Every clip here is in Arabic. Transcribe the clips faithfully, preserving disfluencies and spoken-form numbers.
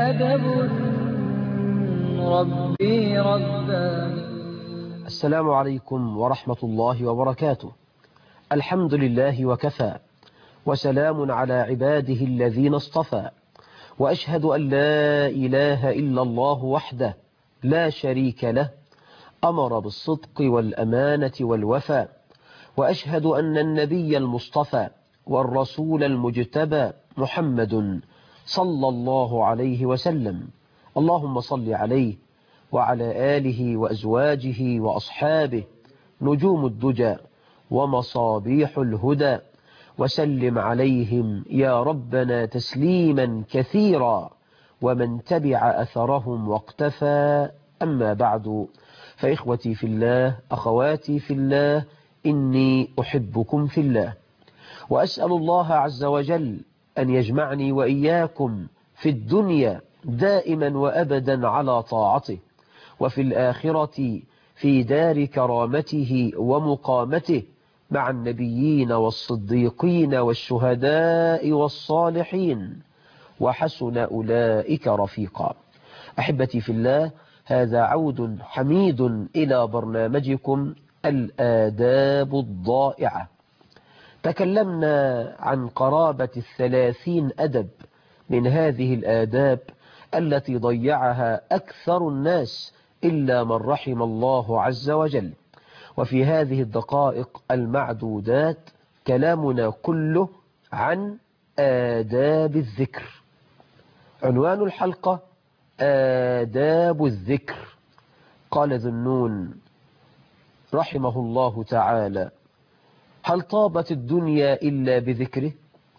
أدب ربي رباني. السلام عليكم ورحمة الله وبركاته. الحمد لله وكفى، وسلام على عباده الذين اصطفى، وأشهد أن لا إله إلا الله وحده لا شريك له، أمر بالصدق والأمانة والوفاء، وأشهد أن النبي المصطفى والرسول المجتبى محمد صلى الله عليه وسلم، اللهم صل عليه وعلى آله وأزواجه وأصحابه نجوم الدجى ومصابيح الهدى، وسلم عليهم يا ربنا تسليما كثيرا، ومن تبع أثرهم واقتفى. أما بعد، فإخوتي في الله، أخواتي في الله، إني أحبكم في الله، وأسأل الله عز وجل أن يجمعني وإياكم في الدنيا دائما وأبدا على طاعته، وفي الآخرة في دار كرامته ومقامته مع النبيين والصديقين والشهداء والصالحين، وحسن أولئك رفيقا. أحبتي في الله، هذا عود حميد إلى برنامجكم الآداب الضائعة. تكلمنا عن قرابة الثلاثين أدب من هذه الآداب التي ضيعها أكثر الناس إلا من رحم الله عز وجل. وفي هذه الدقائق المعدودات كلامنا كله عن آداب الذكر. عنوان الحلقة آداب الذكر. قال ذو النون رحمه الله تعالى: هل طابت الدنيا إلا بذكره؟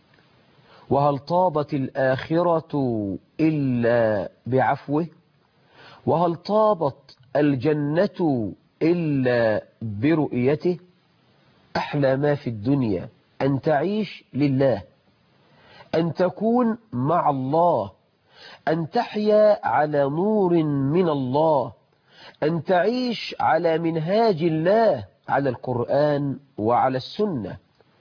وهل طابت الآخرة إلا بعفوه؟ وهل طابت الجنة إلا برؤيته؟ أحلى ما في الدنيا أن تعيش لله، أن تكون مع الله، أن تحيا على نور من الله، أن تعيش على منهاج الله، على القرآن وعلى السنة.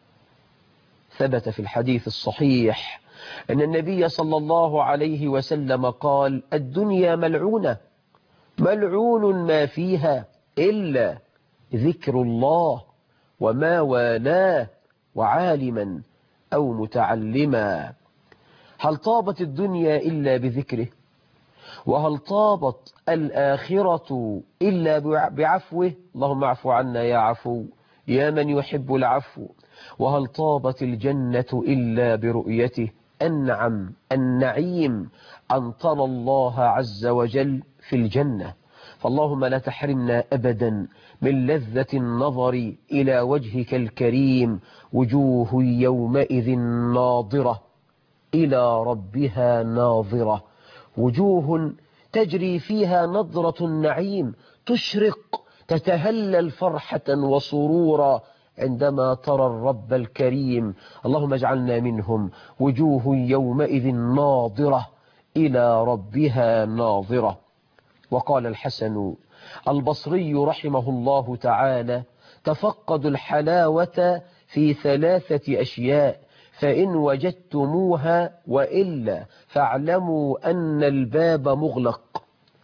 ثبت في الحديث الصحيح أن النبي صلى الله عليه وسلم قال: الدنيا ملعونة، ملعون ما فيها إلا ذكر الله وما والاه وعالما أو متعلما. هل طابت الدنيا إلا بذكره؟ وهل طابت الآخرة إلا بعفوه؟ اللهم اعف عنا يا عفو يا من يحب العفو. وهل طابت الجنة إلا برؤيته؟ أنعم النعيم أن ترى الله عز وجل في الجنة. فاللهم لا تحرمنا أبدا من لذة النظر إلى وجهك الكريم، وجوه يومئذ ناظرة إلى ربها ناظرة، وجوه تجري فيها نظرة النعيم، تشرق تتهلل فرحة وسرورا عندما ترى الرب الكريم. اللهم اجعلنا منهم. وجوه يومئذ ناظرة إلى ربها ناظرة. وقال الحسن البصري رحمه الله تعالى: تفقدوا الحلاوة في ثلاثة أشياء، فإن وجدتموها وإلا فاعلموا أن الباب مغلق.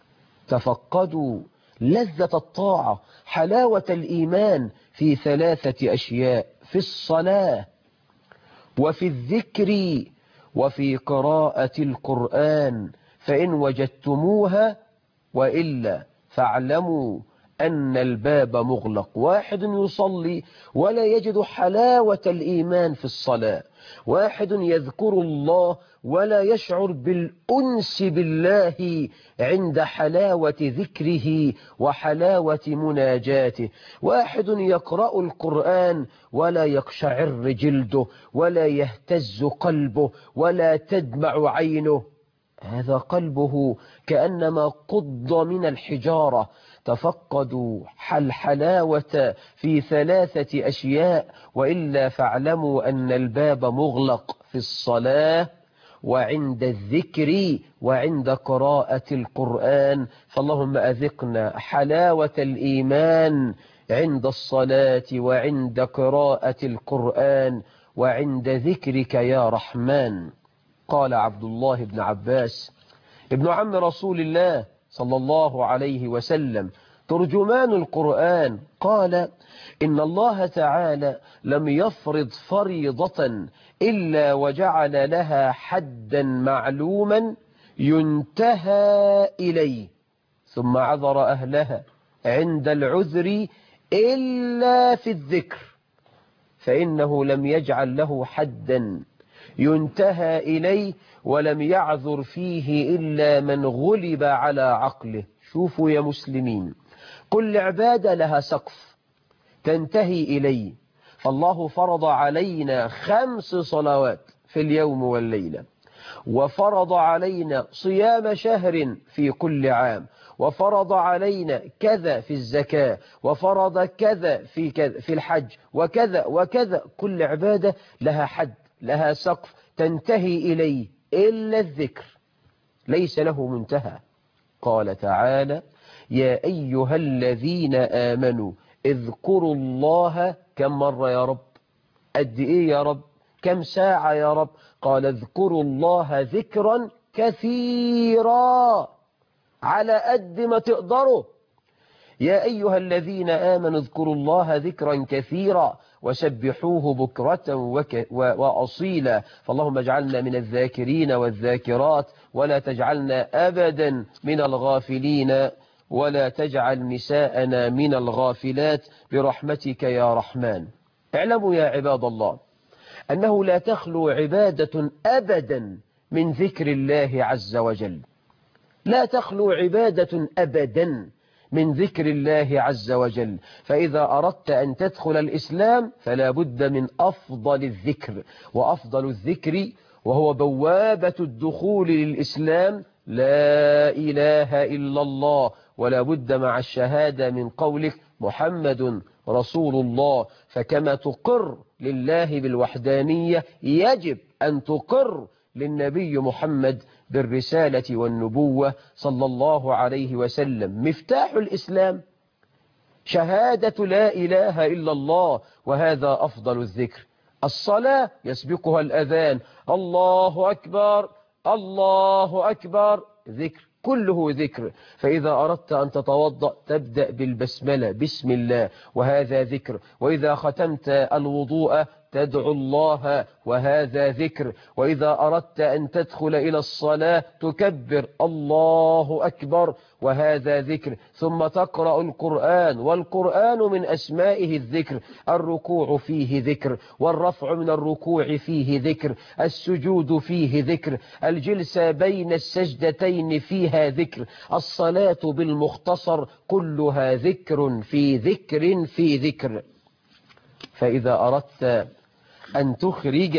تفقدوا لذة الطاعة، حلاوة الإيمان في ثلاثة أشياء: في الصلاة، وفي الذكر، وفي قراءة القرآن. فإن وجدتموها وإلا فاعلموا أن الباب مغلق. واحد يصلي ولا يجد حلاوة الإيمان في الصلاة، واحد يذكر الله ولا يشعر بالأنس بالله عند حلاوة ذكره وحلاوة مناجاته، واحد يقرأ القرآن ولا يقشعر جلده ولا يهتز قلبه ولا تدمع عينه، هذا قلبه كأنما قض من الحجارة. تفقدوا الحلاوة في ثلاثة أشياء، وإلا فاعلموا أن الباب مغلق: في الصلاة، وعند الذكر، وعند قراءة القرآن. فاللهم أذقنا حلاوة الإيمان عند الصلاة وعند قراءة القرآن وعند ذكرك يا رحمن. قال عبد الله بن عباس: ابن عم رسول الله صلى الله عليه وسلم ترجمان القرآن قال إن الله تعالى لم يفرض فريضة إلا وجعل لها حدا معلوما ينتهى إليه، ثم عذر أهلها عند العذر إلا في الذكر، فإنه لم يجعل له حدا ينتهى إليه ولم يعذر فيه إلا من غلب على عقله. شوفوا يا مسلمين، كل عبادة لها سقف تنتهي إليه، فالله فرض علينا خمس صلوات في اليوم والليلة، وفرض علينا صيام شهر في كل عام، وفرض علينا كذا في الزكاة، وفرض كذا في كذا في الحج، وكذا وكذا. كل عبادة لها حد، لها سقف تنتهي إليه، إلا الذكر ليس له منتهى. قال تعالى: يا أيها الذين آمنوا اذكروا الله. كم مرة يا رب؟ قد إيه يا رب؟ كم ساعة يا رب؟ قال: اذكروا الله ذكرا كثيرا، على قد ما تقدروا. يا أيها الذين آمنوا اذكروا الله ذكرا كثيرا وسبحوه بكرة وك... و... وأصيلا. فاللهم اجعلنا من الذاكرين والذاكرات، ولا تجعلنا أبدا من الغافلين، ولا تجعل نساءنا من الغافلات برحمتك يا رحمن. اعلموا يا عباد الله أنه لا تخلو عبادة أبدا من ذكر الله عز وجل، لا تخلو عبادة أبدا من ذكر الله عز وجل. فإذا أردت أن تدخل الإسلام فلا بد من أفضل الذكر، وأفضل الذكر وهو بوابة الدخول للإسلام لا إله إلا الله، ولا بد مع الشهادة من قولك محمد رسول الله. فكما تقر لله بالوحدانية يجب أن تقر للنبي محمد بالرسالة والنبوة صلى الله عليه وسلم. مفتاح الإسلام شهادة لا إله إلا الله، وهذا أفضل الذكر. الصلاة يسبقها الأذان، الله أكبر الله أكبر، ذكر كله ذكر. فإذا أردت أن تتوضأ تبدأ بالبسملة، بسم الله، وهذا ذكر. وإذا ختمت الوضوء تدعو الله، وهذا ذكر. وإذا أردت أن تدخل إلى الصلاة تكبر الله أكبر، وهذا ذكر. ثم تقرأ القرآن، والقرآن من أسمائه الذكر. الركوع فيه ذكر، والرفع من الركوع فيه ذكر، السجود فيه ذكر، الجلسة بين السجدتين فيها ذكر، الصلاة بالمختصر كلها ذكر في ذكر في ذكر. فإذا أردت أن تخرج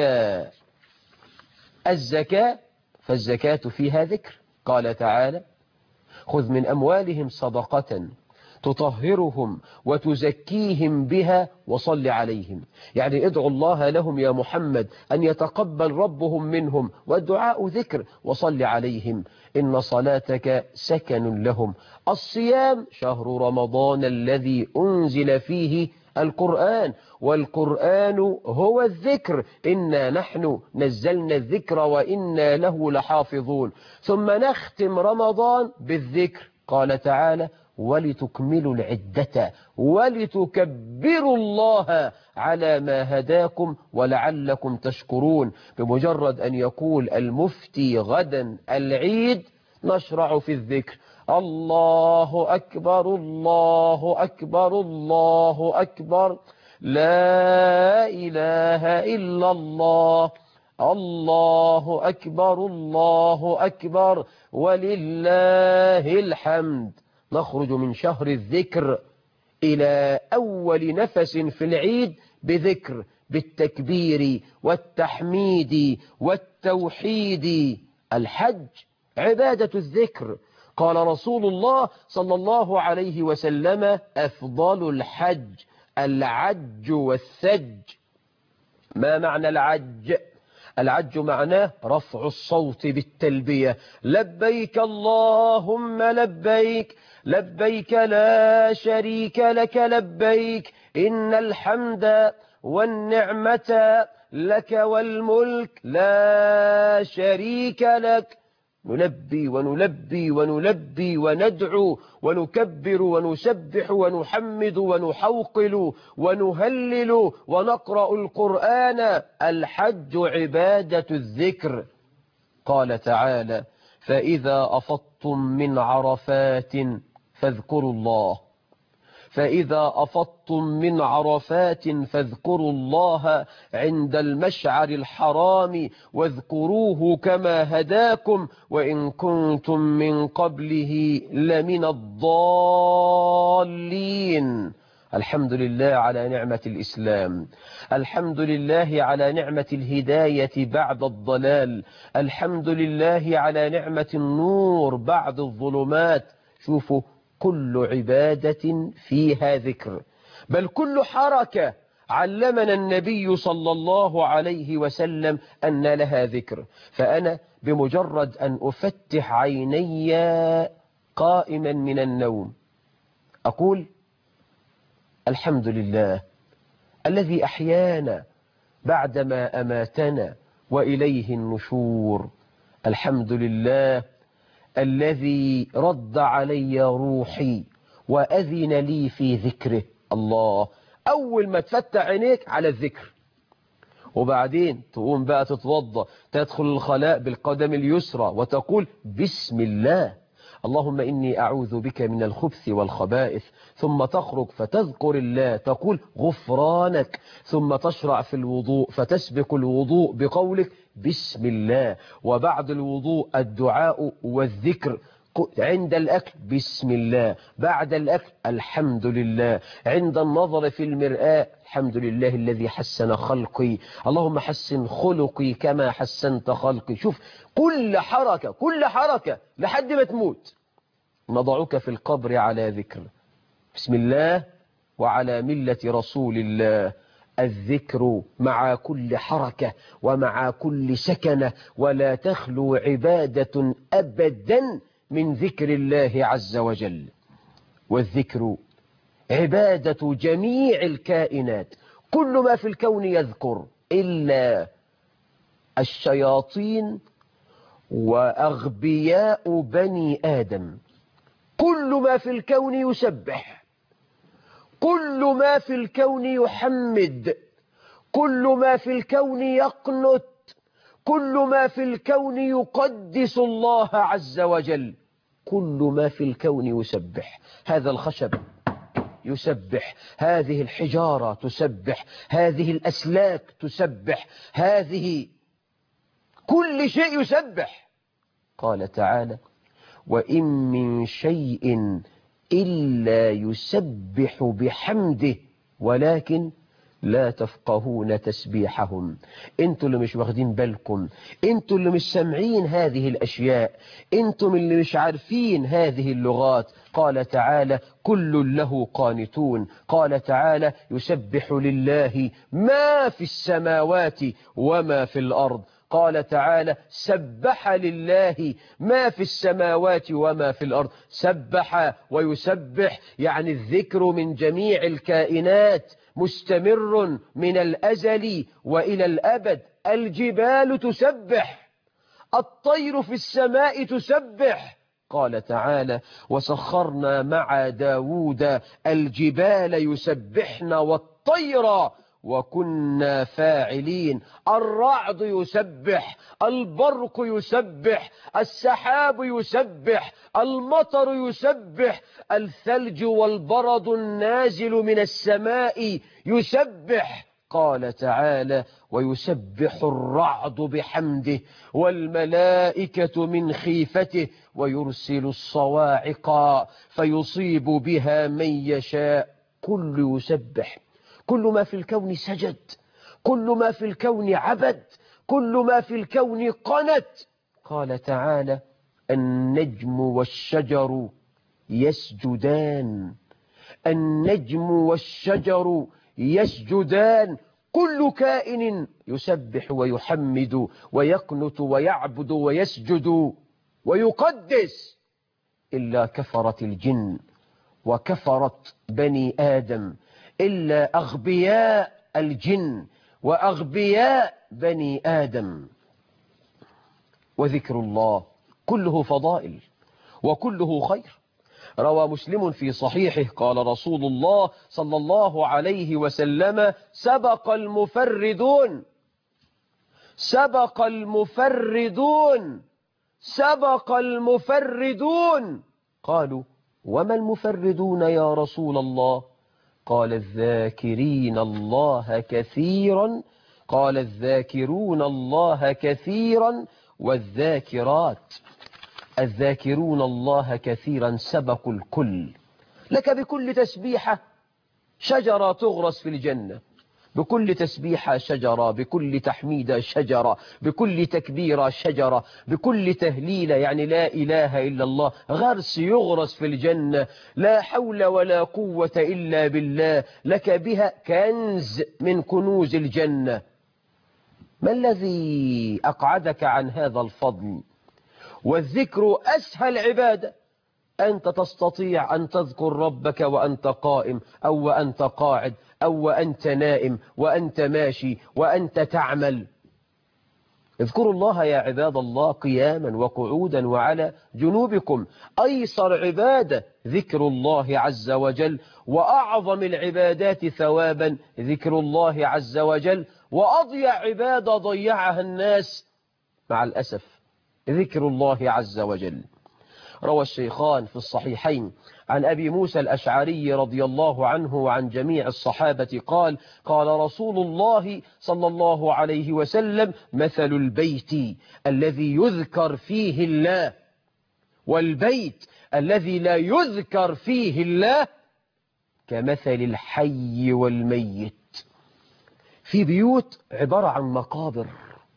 الزكاة فالزكاة فيها ذكر. قال تعالى: خذ من أموالهم صدقة تطهرهم وتزكيهم بها وصل عليهم. يعني ادعو الله لهم يا محمد أن يتقبل ربهم منهم، والدعاء ذكر، وصل عليهم إن صلاتك سكن لهم. الصيام شهر رمضان الذي أنزل فيه القرآن، والقرآن هو الذكر، إنا نحن نزلنا الذكر وإنا له لحافظون. ثم نختم رمضان بالذكر. قال تعالى: ولتكملوا العدة ولتكبروا الله على ما هداكم ولعلكم تشكرون. بمجرد أن يقول المفتي غدا العيد نشرع في الذكر، الله أكبر الله أكبر الله أكبر، لا إله إلا الله، الله أكبر الله أكبر ولله الحمد. نخرج من شهر الذكر إلى أول نفس في العيد بذكر، بالتكبير والتحميد والتوحيد. الحج عبادة الذكر. قال رسول الله صلى الله عليه وسلم: أفضل الحج العج والثج. ما معنى العج؟ العج معناه رفع الصوت بالتلبية، لبيك اللهم لبيك، لبيك لا شريك لك لبيك، إن الحمد والنعمة لك والملك لا شريك لك. نلبي ونلبي ونلبي وندعو ونكبر ونسبح ونحمد ونحوقل ونهلل ونقرأ القرآن. الحج عبادة الذكر. قال تعالى: فإذا أفضتم من عرفات فاذكروا الله فإذا أفضتم من عرفات فاذكروا الله عند المشعر الحرام واذكروه كما هداكم وإن كنتم من قبله لمن الضالين. الحمد لله على نعمة الإسلام، الحمد لله على نعمة الهداية بعد الضلال، الحمد لله على نعمة النور بعد الظلمات. شوفوا، كل عبادة فيها ذكر، بل كل حركة علمنا النبي صلى الله عليه وسلم أن لها ذكر. فأنا بمجرد أن أفتح عيني قائما من النوم أقول: الحمد لله الذي أحيانا بعدما أماتنا وإليه النشور. الحمد لله الذي رد علي روحي وأذن لي في ذكره. الله، أول ما تفتح عينيك على الذكر، وبعدين تقوم بقى تتوضأ، تدخل الخلاء بالقدم اليسرى وتقول: بسم الله، اللهم إني أعوذ بك من الخبث والخبائث. ثم تخرج فتذكر الله، تقول: غفرانك. ثم تشرع في الوضوء فتسبق الوضوء بقولك: بسم الله. وبعد الوضوء الدعاء والذكر. عند الأكل بسم الله، بعد الأكل الحمد لله، عند النظر في المرآة الحمد لله الذي حسن خلقي، اللهم حسن خلقي كما حسنت خلقي. شوف، كل حركة كل حركة لحد ما تموت نضعك في القبر على ذكر. بسم الله وعلى ملة رسول الله. الذكر مع كل حركة ومع كل سكنة، ولا تخلو عبادة أبدا من ذكر الله عز وجل. والذكر عبادة جميع الكائنات، كل ما في الكون يذكر إلا الشياطين وأغبياء بني آدم. كل ما في الكون يسبح، كل ما في الكون يحمد، كل ما في الكون يقنت، كل ما في الكون يقدس الله عز وجل. كل ما في الكون يسبح. هذا الخشب يسبح، هذه الحجارة تسبح، هذه الأسلاك تسبح، هذه كل شيء يسبح. قال تعالى: وإن من شيء إلا يسبح بحمده ولكن لا تفقهون تسبيحهم. انتوا اللي مش واخدين بالكم، انتوا اللي مش سامعين هذه الأشياء، انتم اللي مش عارفين هذه اللغات. قال تعالى: كل له قانتون. قال تعالى: يسبح لله ما في السماوات وما في الأرض. قال تعالى: سبح لله ما في السماوات وما في الأرض. سبح ويسبح يعني الذكر من جميع الكائنات مستمر من الأزل وإلى الأبد. الجبال تسبح، الطير في السماء تسبح. قال تعالى: وسخرنا مع داود الجبال يسبحن والطير وكنا فاعلين. الرعد يسبح، البرق يسبح، السحاب يسبح، المطر يسبح، الثلج والبرد النازل من السماء يسبح. قال تعالى: ويسبح الرعد بحمده والملائكة من خيفته ويرسل الصواعق فيصيب بها من يشاء. كل يسبح، كل ما في الكون سجد، كل ما في الكون عبد، كل ما في الكون قنت. قال تعالى: النجم والشجر يسجدان، النجم والشجر يسجدان. كل كائن يسبح ويحمد ويقنت ويعبد ويسجد ويقدس، إلا كفرت الجن وكفرت بني آدم، إلا أغبياء الجن وأغبياء بني آدم. وذكر الله كله فضائل وكله خير. روى مسلم في صحيحه قال رسول الله صلى الله عليه وسلم: سبق المفردون سبق المفردون سبق المفردون. قالوا: وما المفردون يا رسول الله؟ قال: الذاكرين الله كثيرا قال الذاكرون الله كثيرا والذاكرات. الذاكرون الله كثيرا سبقوا الكل. لك بكل تسبيحة شجرة تغرس في الجنة، بكل تسبيحة شجرة، بكل تحميدة شجرة، بكل تكبيرة شجرة، بكل تهليلة يعني لا إله إلا الله غرس يغرس في الجنة. لا حول ولا قوة إلا بالله، لك بها كنز من كنوز الجنة. ما الذي أقعدك عن هذا الفضل؟ والذكر أسهل عبادة. أنت تستطيع أن تذكر ربك وأنت قائم أو وأنت قاعد أو وأنت نائم وأنت ماشي وأنت تعمل. اذكروا الله يا عباد الله قياما وقعودا وعلى جنوبكم. أيسر عبادة ذكر الله عز وجل، وأعظم العبادات ثوابا ذكر الله عز وجل، وأضيع عبادة ضيعها الناس مع الأسف ذكر الله عز وجل. روى الشيخان في الصحيحين عن أبي موسى الأشعري رضي الله عنه وعن جميع الصحابة قال: قال رسول الله صلى الله عليه وسلم: مثل البيت الذي يذكر فيه الله والبيت الذي لا يذكر فيه الله كمثل الحي والميت. في بيوت عبارة عن مقابر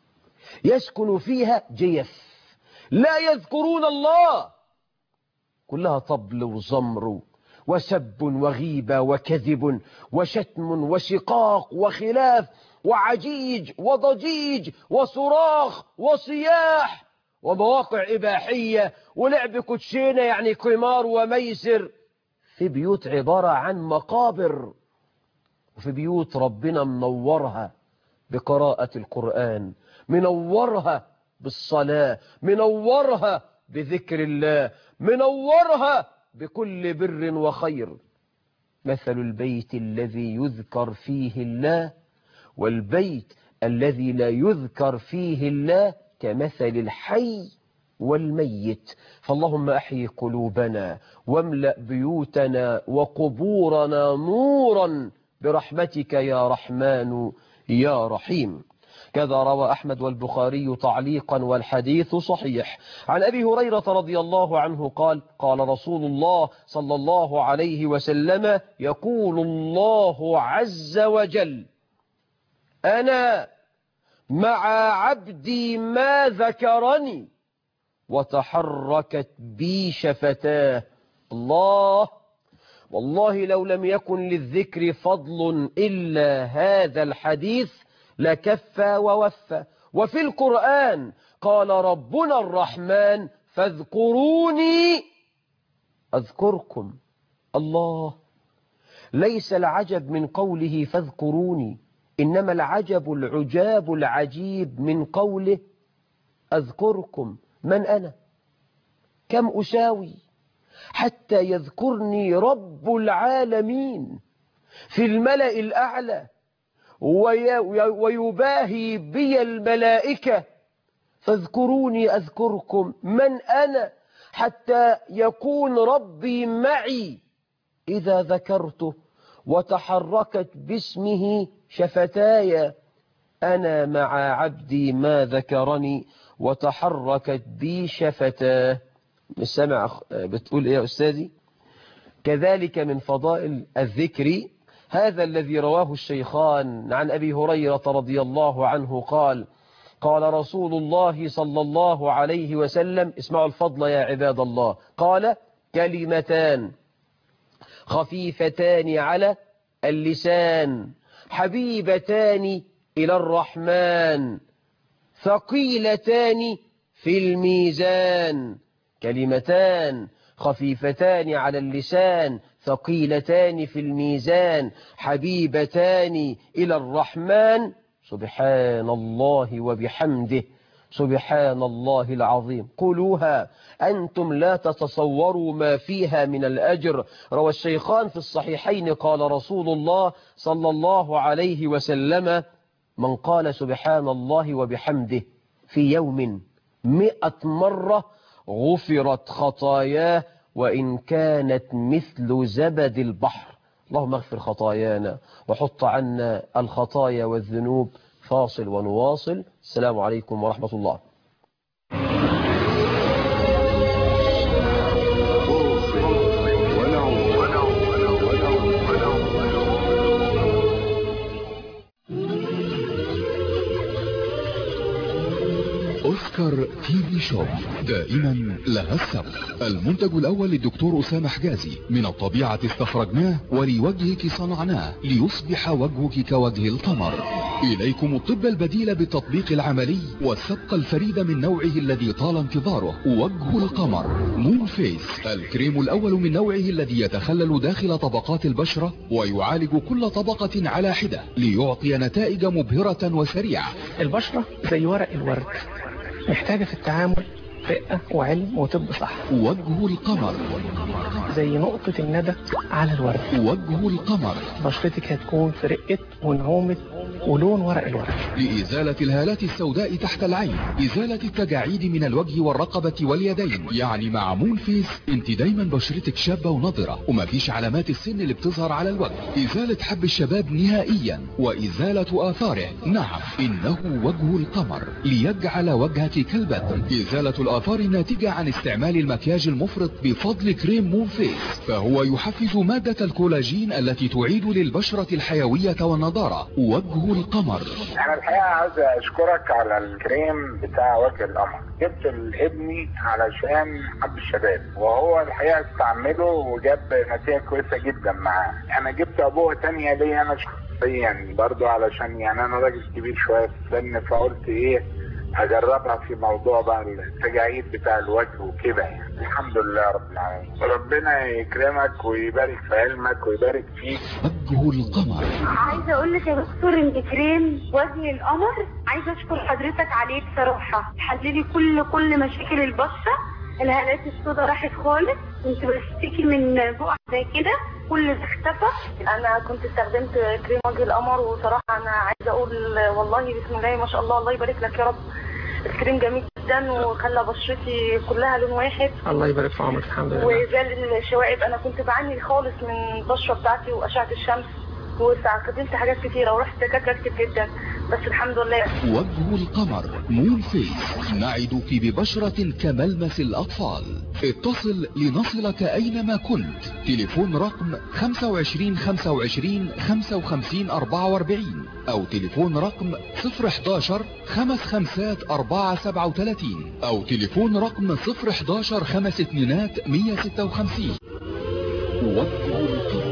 يسكن فيها جيف لا يذكرون الله، كلها طبل وزمر وسب وغيبة وكذب وشتم وشقاق وخلاف وعجيج وضجيج وصراخ وصياح ومواقع إباحية ولعب كوتشينة يعني قمار وميسر. في بيوت عبارة عن مقابر، وفي بيوت ربنا منورها بقراءة القرآن، منورها بالصلاة، منورها بذكر الله، منورها بكل بر وخير. مثل البيت الذي يذكر فيه الله والبيت الذي لا يذكر فيه الله كمثل الحي والميت. فاللهم أحيي قلوبنا واملأ بيوتنا وقبورنا نورا برحمتك يا رحمن يا رحيم. كذا روى أحمد والبخاري تعليقا والحديث صحيح عن أبي هريرة رضي الله عنه قال: قال رسول الله صلى الله عليه وسلم: يقول الله عز وجل: أنا مع عبدي ما ذكرني وتحركت بي شفتاه. الله، والله لو لم يكن للذكر فضل إلا هذا الحديث لكفى ووفى. وفي القرآن قال ربنا الرحمن: فاذكروني أذكركم. الله، ليس العجب من قوله فاذكروني، إنما العجب العجاب العجيب من قوله أذكركم. من أنا؟ كم أساوي حتى يذكرني رب العالمين في الملأ الأعلى ويباهي بي الملائكة؟ فاذكروني أذكركم. من أنا حتى يكون ربي معي إذا ذكرته وتحركت باسمه شفتاي؟ أنا مع عبدي ما ذكرني وتحركت بي شفتاه. السمع بتقول إيه يا أستاذي؟ كذلك من فضائل الذكر هذا الذي رواه الشيخان عن أبي هريرة رضي الله عنه قال: قال رسول الله صلى الله عليه وسلم، اسمعوا الفضل يا عباد الله، قال: كلمتان خفيفتان على اللسان حبيبتان إلى الرحمن ثقيلتان في الميزان. كلمتان خفيفتان على اللسان ثقيلتان في الميزان حبيبتان إلى الرحمن سبحان الله وبحمده سبحان الله العظيم. قولوها أنتم لا تتصوروا ما فيها من الأجر. روى الشيخان في الصحيحين قال رسول الله صلى الله عليه وسلم: من قال سبحان الله وبحمده في يوم مئة مرة غفرت خطاياه وإن كانت مثل زبد البحر. اللهم اغفر خطايانا وحط عنا الخطايا والذنوب. فاصل ونواصل. السلام عليكم ورحمة الله. أوسكار تي في شوب دائما لها السبق. المنتج الأول للدكتور أسامة حجازي، من الطبيعة استخرجناه ولوجهك صنعناه ليصبح وجهك كوجه القمر. إليكم الطب البديل بالتطبيق العملي والسبق الفريد من نوعه الذي طال انتظاره. وجه القمر مون فيس، الكريم الأول من نوعه الذي يتخلل داخل طبقات البشرة ويعالج كل طبقة على حدة ليعطي نتائج مبهرة وسريعة. البشرة زي ورق الورد، محتاجة في التعامل رقة وعلم وطب صح. وجه القمر زي نقطة الندى على الورد. وجه القمر بشرتك هتكون في رقة ونعومة ولون ورق الورد. لإزالة الهالات السوداء تحت العين، إزالة التجاعيد من الوجه والرقبة واليدين. يعني مع مون فيس انت دايما بشرتك شابة ونضرة ومفيش علامات السن اللي بتظهر على الوجه. إزالة حب الشباب نهائيا وإزالة آثاره. نعم، إنه وجه القمر ليجعل وجهك كالبدر. إزالة الآثار الناتجة عن استعمال المكياج المفرط بفضل كريم مون فيس، فهو يحفز مادة الكولاجين التي تعيد للبشرة الحيوية والنضارة. وجه القمر. انا الحقيقه عايز اشكرك على الكريم بتاع وجه القمر. جبت لابني علشان حب الشباب وهو الحقيقه استعمله وجاب نتيجه كويسه جدا معاه. انا جبت ابوه تانية ليا انا شخصيا برضو علشان يعني انا راجل كبير شويه في السن، فقلت ايه اجربها في موضوع بقى التجاعيد بتاع الوجه وكده يعني. الحمد لله رب العالمين، ربنا يكرمك ويبارك في علمك ويبارك فيك. وجه القمر. عايزه اقول لك يا دكتور ان كريم وجه القمر عايزه اشكر حضرتك عليه بصراحه، حللي كل كل مشاكل البشره. الهالات السوداء راحت خالص، كنت بشتكي من بقع زي كده كل ده اختفى. انا كنت استخدمت كريم وجه القمر وصراحه انا عايزه اقول والله بسم الله ما شاء الله، الله يبارك لك يا رب. الكريم جميل جدا وخلى بشرتي كلها لون واحد. الله يبارك في عمرك. الحمد لله. وزال الشوائب، انا كنت بعاني خالص من البشره بتاعتي واشعه الشمس واستخدمت حاجات كتيره ورحت دكاتره كتير جدا، بس الحمد لله. وجه القمر مون فيس، نعدك ببشرة كملمس الأطفال. اتصل لنصلك أينما كنت. تليفون رقم خمسة وعشرين خمسة وعشرين خمسة وخمسين أربعة وأربعين أو تليفون رقم صفر احداشر خمس خمسات أربعة سبعة وتلاتين أو تليفون رقم صفر احداشر خمس اتنينات مية ستة وخمسين. وجه القمر.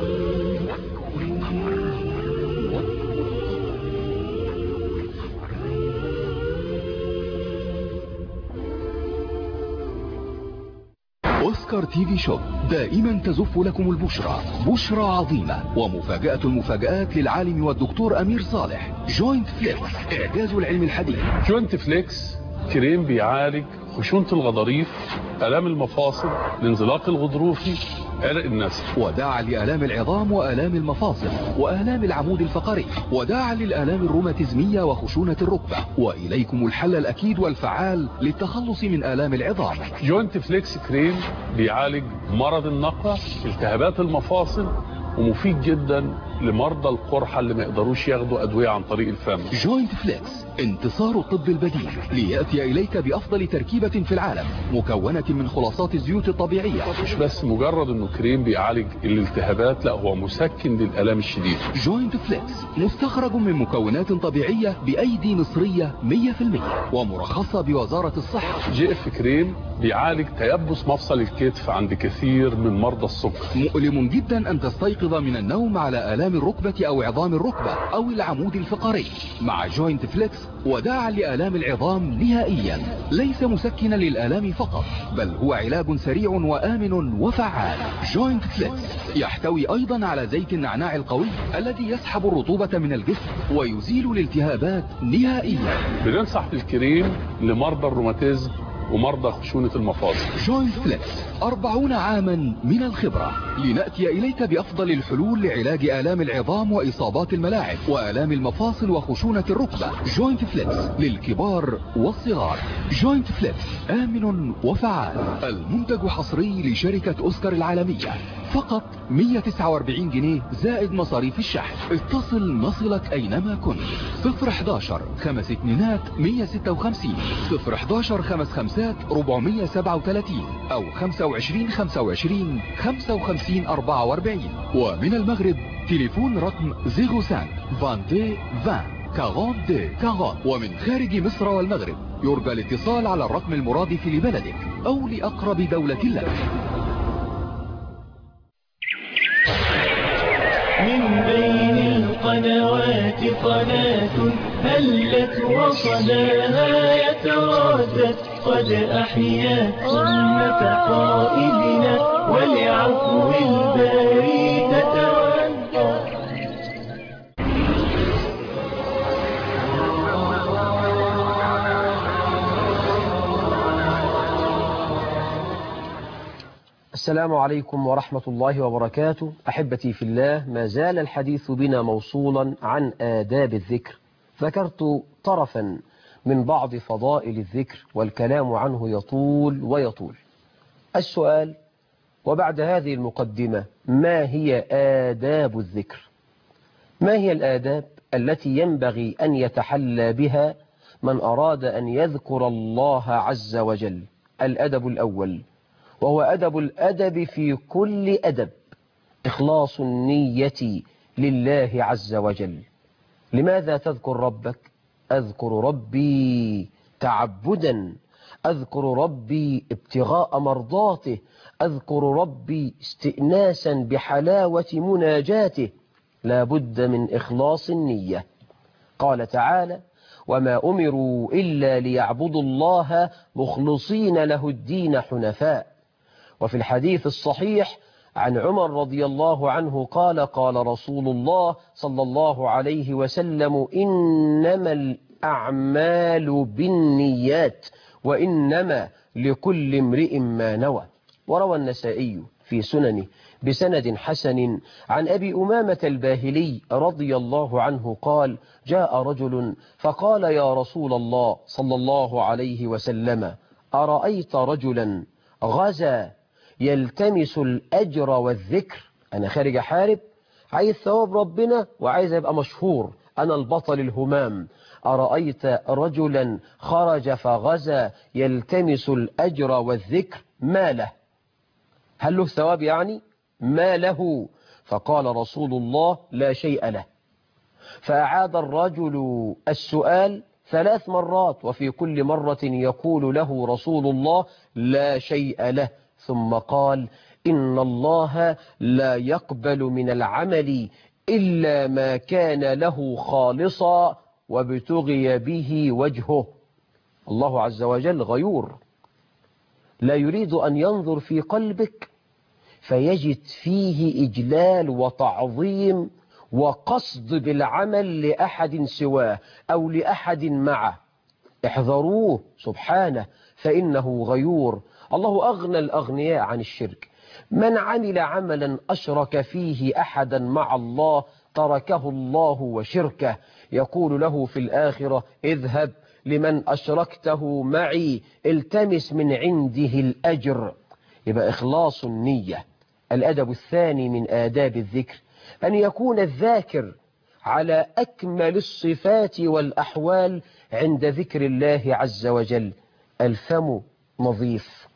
أوسكار تي في شوب دائما تزف لكم البشرى، بشرى عظيمة ومفاجأة المفاجآت للعالم والدكتور أمير صالح. جوينت فليكس، إعجاز العلم الحديث. جوينت فليكس كريم بيعالج خشونة الغضاريف، آلام المفاصل، الانزلاق الغضروفي، عرق النسل، وداعا لآلام العظام وآلام المفاصل وآلام العمود الفقري، وداعا للآلام الروماتيزمية وخشونة الركبة. وإليكم الحل الأكيد والفعال للتخلص من آلام العظام. جوينت فليكس كريم بيعالج مرض النقع، التهابات المفاصل، ومفيد جدا لمرضى القرحة اللي ما يقدروش ياخدوا أدوية عن طريق الفم. جوينت فليكس، انتصار الطب البديل ليأتي إليك بأفضل تركيبة في العالم، مكونة من خلاصات الزيوت الطبيعية. مش بس مجرد انه كريم بيعالج الالتهابات، لا هو مسكن للآلام الشديدة. جوينت فليكس مستخرج من مكونات طبيعية بأيدي مصرية مية في المية ومرخصة بوزارة الصحة. جي اف كريم بيعالج تيبس مفصل الكتف عند كثير من مرضى السكر. مؤلم جدا أن تستيقظ ليستيقظ من النوم على آلام الركبة أو عظام الركبة أو العمود الفقري. مع جوينت فليكس وداعا لآلام العظام نهائيا، ليس مسكنا للآلام فقط، بل هو علاج سريع وآمن وفعال. جوينت فليكس يحتوي أيضا على زيت النعناع القوي الذي يسحب الرطوبة من الجسم ويزيل الالتهابات نهائيا. بننصح بالكريم لمرضى الروماتيزم ومرضى خشونة المفاصل. جوينت فليكس أربعون عاما من الخبرة، لنأتي إليك بأفضل الحلول لعلاج آلام العظام وإصابات الملاعب وآلام المفاصل وخشونة الركبة. جوينت فليكس للكبار والصغار. جوينت فليكس آمن وفعال. المنتج حصري لشركة أوسكار العالمية، فقط مئة وتسعة وأربعين جنيه زائد مصاريف الشحن. اتصل نصلك أينما كنت. صفر حداشر خمس اتنينات مئة وستة وخمسين، صفر حداشر خمس خمسات أربعمئة وسبعة وثلاثين، أو خمسة وعشرين خمسة وعشرين خمسة وخمسين أربعة وأربعين. ومن المغرب تليفون رقم صفر خمسة عشرين عشرين أربعين أربعين. ومن خارج مصر والمغرب يرجى الاتصال على الرقم المرادف لبلدك أو لأقرب دولة لك. من بين القنوات قناة هلت وصداها يترادد، قد أحيا سنة قائدنا ولعفو الباري تتودد. السلام عليكم ورحمة الله وبركاته. أحبتي في الله، ما زال الحديث بنا موصولا عن آداب الذكر. ذكرت طرفا من بعض فضائل الذكر والكلام عنه يطول ويطول. السؤال وبعد هذه المقدمة: ما هي آداب الذكر؟ ما هي الآداب التي ينبغي أن يتحلى بها من أراد أن يذكر الله عز وجل؟ الأدب الأول، وهو أدب الأدب في كل أدب، إخلاص النية لله عز وجل. لماذا تذكر ربك؟ أذكر ربي تعبدا، أذكر ربي ابتغاء مرضاته، أذكر ربي استئناسا بحلاوة مناجاته. لا بد من إخلاص النية. قال تعالى: وما أمروا إلا ليعبدوا الله مخلصين له الدين حنفاء. وفي الحديث الصحيح عن عمر رضي الله عنه قال: قال رسول الله صلى الله عليه وسلم: إنما الأعمال بالنيات وإنما لكل امرئ ما نوى. وروى النسائي في سننه بسند حسن عن أبي أمامة الباهلي رضي الله عنه قال: جاء رجل فقال: يا رسول الله صلى الله عليه وسلم، أرأيت رجلا غزا يلتمس الأجر والذكر؟ أنا خارج أحارب، عايز ثواب ربنا وعايز أبقى مشهور، أنا البطل الهمام. أرأيت رجلا خرج فغزا يلتمس الأجر والذكر، ما له؟ هل له ثواب يعني؟ ما له؟ فقال رسول الله: لا شيء له. فأعاد الرجل السؤال ثلاث مرات، وفي كل مرة يقول له رسول الله: لا شيء له. ثم قال: إن الله لا يقبل من العمل إلا ما كان له خالصا وابتغي به وجهه. الله عز وجل غيور، لا يريد أن ينظر في قلبك فيجد فيه إجلال وتعظيم وقصد بالعمل لأحد سواه أو لأحد معه. احذروه سبحانه فإنه غيور. الله أغنى الأغنياء عن الشرك. من عمل عملا أشرك فيه أحدا مع الله تركه الله وشركه. يقول له في الآخرة: اذهب لمن أشركته معي التمس من عنده الأجر. يبقى إخلاص النية. الأدب الثاني من آداب الذكر أن يكون الذاكر على أكمل الصفات والأحوال عند ذكر الله عز وجل. الفم نظيف،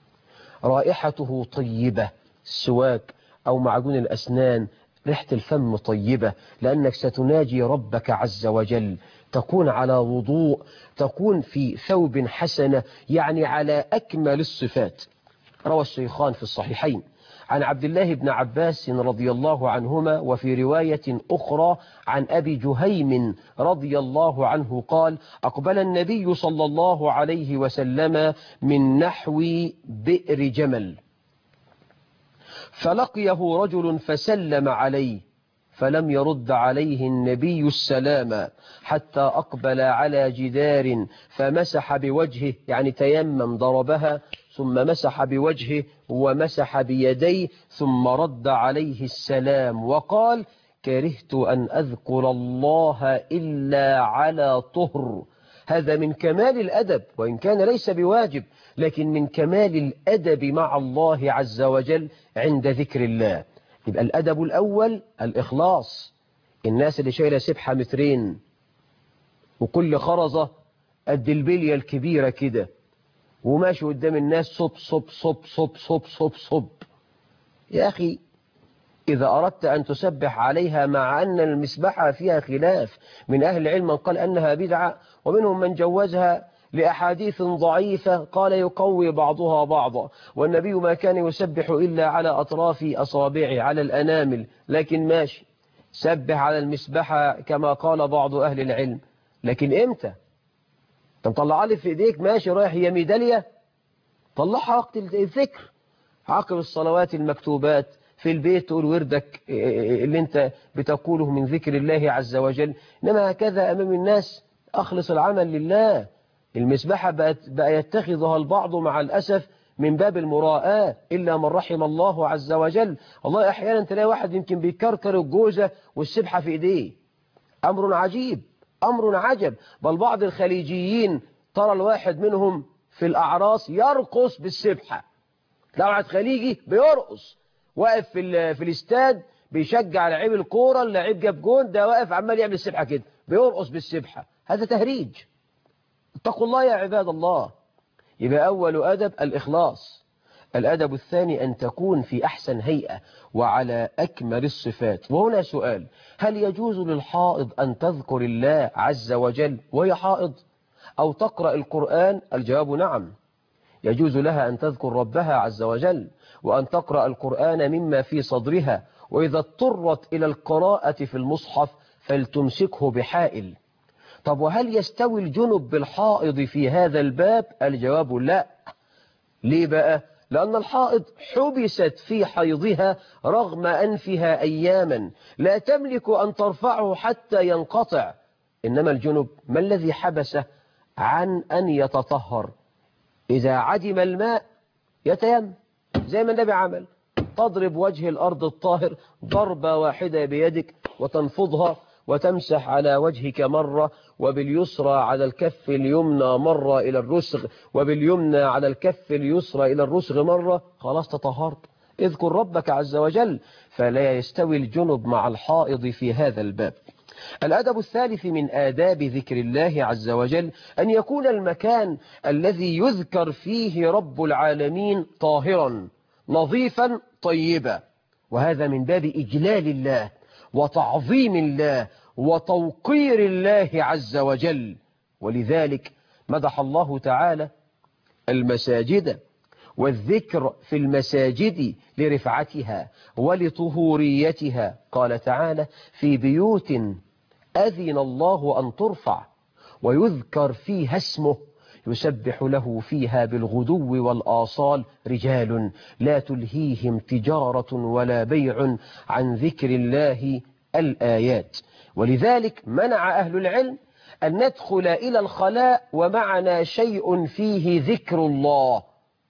رائحته طيبة، السواك أو معجون الأسنان ريحة الفم طيبة، لأنك ستناجي ربك عز وجل. تكون على وضوء، تكون في ثوب حسنة، يعني على أكمل الصفات. روى الشيخان في الصحيحين عن عبد الله بن عباس رضي الله عنهما، وفي رواية أخرى عن أبي جهيم رضي الله عنه قال: أقبل النبي صلى الله عليه وسلم من نحو بئر جمل، فلقيه رجل فسلم عليه، فلم يرد عليه النبي السلام حتى أقبل على جدار فمسح بوجهه، يعني تيمم ضربها، ثم مسح بوجهه ومسح بيديه، ثم رد عليه السلام وقال: كرهت أن أذكر الله إلا على طهر. هذا من كمال الأدب، وإن كان ليس بواجب، لكن من كمال الأدب مع الله عز وجل عند ذكر الله. يبقى الأدب الأول الإخلاص. الناس اللي شايلة سبحة مترين وكل خرزة قد البلية الكبيرة كده، وماشي قدام الناس صب صب صب صب صب صب صب. يا أخي إذا أردت أن تسبح عليها، مع أن المسبحة فيها خلاف، من أهل العلم من قال أنها بدعة، ومنهم من جوزها لأحاديث ضعيفة قال يقوي بعضها بعضا، والنبي ما كان يسبح إلا على أطراف أصابعه على الأنامل، لكن ماشي سبح على المسبحة كما قال بعض أهل العلم. لكن إمتى تطلع لي في إيديك ماشي رايح هي ميدالية، طلعها وقت الذكر، عقب الصلوات المكتوبات في البيت تقول وردك اللي انت بتقوله من ذكر الله عز وجل. إنما هكذا أمام الناس أخلص العمل لله. المسبحة بقت بقى يتخذها البعض مع الأسف من باب المراءة، إلا من رحم الله عز وجل. والله أحيانا تلاقي واحد يمكن بيكركر الجوزة والسبحة في إيديه، أمر عجيب، أمر عجب. بل بعض الخليجيين ترى الواحد منهم في الأعراس يرقص بالسبحة. تلاقي واحد خليجي بيرقص واقف في في الاستاد بيشجع لعيب الكورة، اللعيب جاب جون، ده واقف عمال يعمل السبحة كده بيرقص بالسبحة. هذا تهريج. اتقوا الله يا عباد الله. يبقى أول أدب الإخلاص. الأدب الثاني أن تكون في أحسن هيئة وعلى أكمل الصفات. وهنا سؤال: هل يجوز للحائض أن تذكر الله عز وجل وهي حائض أو تقرأ القرآن؟ الجواب نعم، يجوز لها أن تذكر ربها عز وجل وأن تقرأ القرآن مما في صدرها، وإذا اضطرت إلى القراءة في المصحف فلتمسكه بحائل. طب وهل يستوي الجنب بالحائض في هذا الباب؟ الجواب لا. ليه بقى؟ لأن الحائض حبست في حيضها رغم أنفها أياما، لا تملك أن ترفعه حتى ينقطع. إنما الجنب ما الذي حبسه عن أن يتطهر؟ إذا عدم الماء يتيمم زي ما النبي عمل، تضرب وجه الأرض الطاهر ضربة واحدة بيدك وتنفضها وتمسح على وجهك مرة، وباليسرى على الكف اليمنى مرة إلى الرسغ، وباليمنى على الكف اليسرى إلى الرسغ مرة، خلاص تطهرت. اذكر ربك عز وجل. فلا يستوي الجنب مع الحائض في هذا الباب. الأدب الثالث من آداب ذكر الله عز وجل أن يكون المكان الذي يذكر فيه رب العالمين طاهرا نظيفا طيبا، وهذا من باب إجلال الله وتعظيم الله وتوقير الله عز وجل. ولذلك مدح الله تعالى المساجد والذكر في المساجد لرفعتها ولطهوريتها. قال تعالى: في بيوت أذن الله أن ترفع ويذكر فيها اسمه يسبح له فيها بالغدو والآصال رجال لا تلهيهم تجارة ولا بيع عن ذكر الله الآيات. ولذلك منع أهل العلم أن ندخل إلى الخلاء ومعنا شيء فيه ذكر الله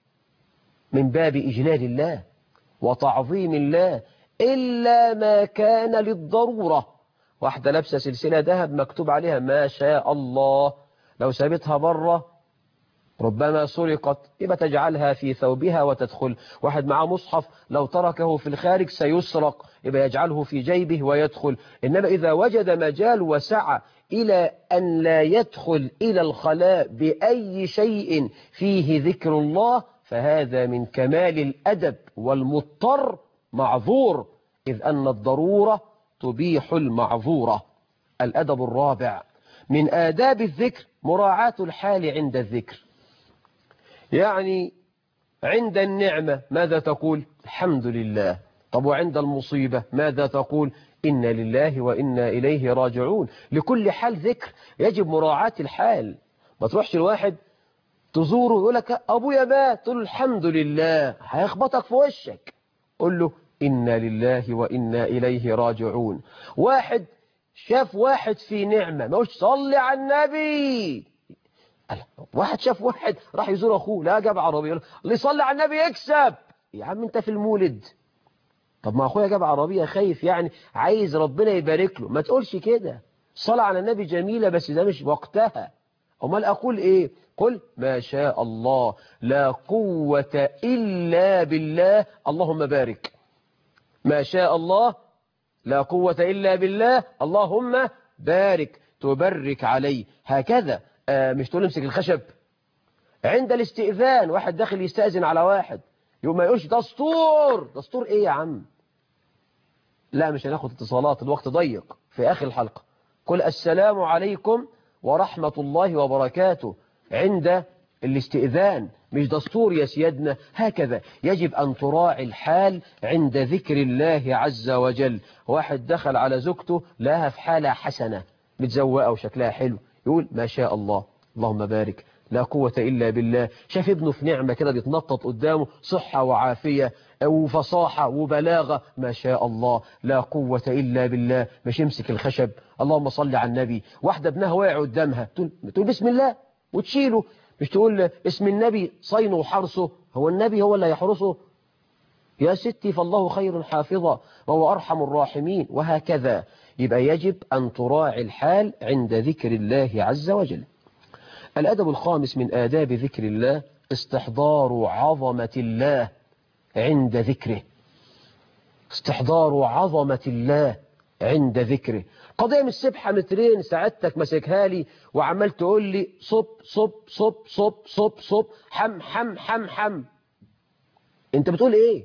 من باب إجلال الله وتعظيم الله، إلا ما كان للضرورة. واحدة لابسة سلسلة ذهب مكتوب عليها ما شاء الله، لو سابتها بره ربما سرقت، يبقى تجعلها في ثوبها وتدخل. واحد معاه مصحف لو تركه في الخارج سيسرق، يبقى يجعله في جيبه ويدخل. إنما إذا وجد مجال وسعة إلى أن لا يدخل إلى الخلاء بأي شيء فيه ذكر الله، فهذا من كمال الأدب، والمضطر معذور، إذ أن الضرورة تبيح المعذورة. الأدب الرابع من آداب الذكر مراعاة الحال عند الذكر. يعني عند النعمة ماذا تقول؟ الحمد لله. طب وعند المصيبة ماذا تقول؟ إنا لله وإنا إليه راجعون. لكل حال ذكر، يجب مراعاة الحال. ما تروحش الواحد تزوره يقول لك أبويا مات، تقول له الحمد لله، هيخبطك في وشك. قل له إنا لله وإنا إليه راجعون. واحد شاف واحد في نعمة، ما قلش صلي على النبي. واحد شاف واحد راح يزور أخوه، لا جاب عربية، اللي يصلي على النبي يكسب. يا عم أنت في المولد. طب ما أخويا جاب عربية، خايف يعني، عايز ربنا يبارك له. ما تقولش كده. الصلاة على النبي جميلة بس ده مش وقتها. أمال أقول إيه؟ قل ما شاء الله لا قوة إلا بالله اللهم بارك. ما شاء الله لا قوة إلا بالله اللهم بارك. تبرك عليه هكذا. آه مش تقول امسك الخشب. عند الاستئذان واحد داخل يستأذن على واحد، يوم ما يقولش دستور. دستور ايه يا عم؟ لا مش هناخد اتصالات، الوقت ضيق. في آخر الحلقة قل السلام عليكم ورحمة الله وبركاته عند الاستئذان، مش دستور يا سيادنا. هكذا يجب أن تراعي الحال عند ذكر الله عز وجل. واحد دخل على زوجته لها في حالة حسنة، متزوقة وشكلها حلو، يقول ما شاء الله اللهم بارك لا قوة إلا بالله. شاف ابنه في نعمة كده بيتنطط قدامه، صحة وعافية وفصاحة وبلاغة، ما شاء الله لا قوة إلا بالله. مش يمسك الخشب اللهم صل على النبي. واحدة ابنها واقع قدامها، تقول, تقول بسم الله وتشيله، مش تقول اسم النبي صينه وحرسه. هو النبي هو اللي يحرسه يا ستي؟ فالله خير حافظا وهو أرحم الراحمين. وهكذا يبقى يجب أن تراعي الحال عند ذكر الله عز وجل. الأدب الخامس من آداب ذكر الله استحضار عظمة الله عند ذكره. استحضار عظمة الله عند ذكره. قضية مش سبحة مترين سعادتك مسكها لي وعمال تقول لي صب صب صب صب صب صب حم حم حم حم. انت بتقول ايه؟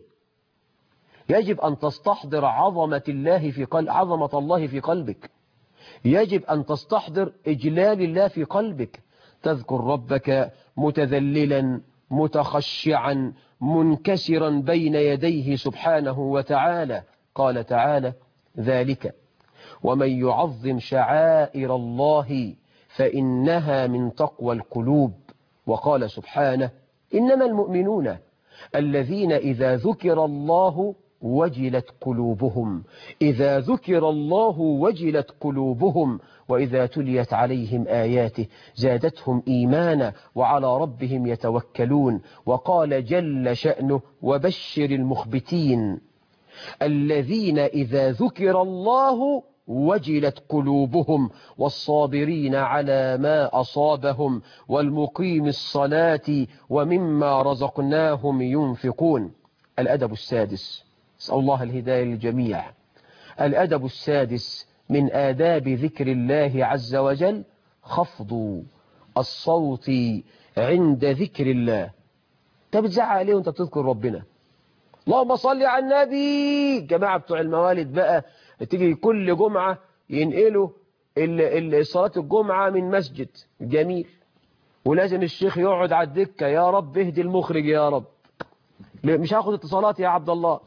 يجب أن تستحضر عظمة الله في قلب عظمة الله في قلبك. يجب أن تستحضر إجلال الله في قلبك. تذكر ربك متذللا متخشعا منكسرا بين يديه سبحانه وتعالى. قال تعالى ذلك ومن يعظم شعائر الله فإنها من تقوى القلوب. وقال سبحانه إنما المؤمنون الذين إذا ذكر الله وجلت قلوبهم. إذا ذكر الله وجلت قلوبهم وإذا تليت عليهم آياته زادتهم إيمانا وعلى ربهم يتوكلون. وقال جل شأنه وبشر المخبتين الذين إذا ذكر الله وجلت قلوبهم والصابرين على ما أصابهم والمقيم الصلاة ومما رزقناهم ينفقون. الأدب السادس، أسأل الله الهداية للجميع. الأدب السادس من آداب ذكر الله عز وجل خفض الصوت عند ذكر الله. انت بتزعق ليه وانت بتذكر ربنا؟ اللهم صل على النبي. جماعة بتوع الموالد بقى تيجي كل جمعة ينقلوا صلاة الجمعة من مسجد جميل، ولازم الشيخ يقعد على الدكة يا رب اهدي المخرج يا رب. مش هاخد اتصالات يا عبد الله.